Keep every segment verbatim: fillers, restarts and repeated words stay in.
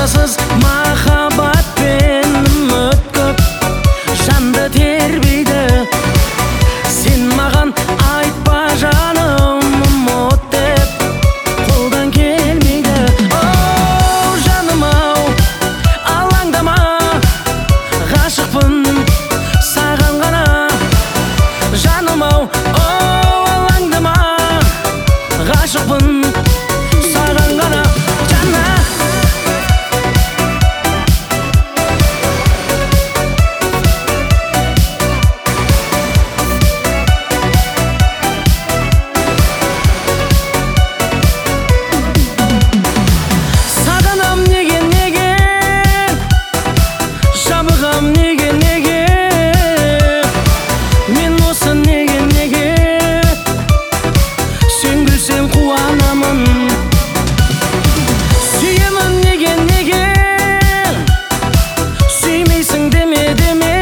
мазасыз махаббат пен үміт көп, жанды тербейді. Сен маған айтпа жаным ұмыт деп, қолдан келмейді. Оу жаным ау, алаңдама, ғашықпын саған ғана. Жаным ау, оу алаңдама, ғашықпын саған ғана. Жана сағынам неге неге, жабығам неге неге, мен осы неге неге, сен күлсең қуанамын. Сүйемін неге неге, сүймейсің деме деме,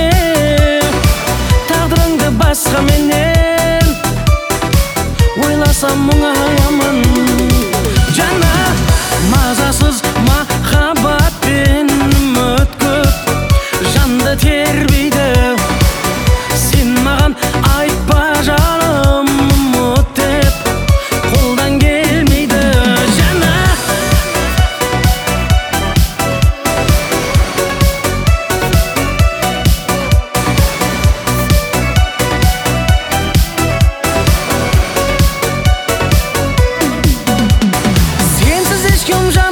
тағдырыңды басқа менен ойласам мұңаямын. Жана мазасыз махаббат пен үміт көп, жанды тербейді. Сен маған айтпа жаным ұмыт деп, қолдан келмейді. Жана сенсіз ешкім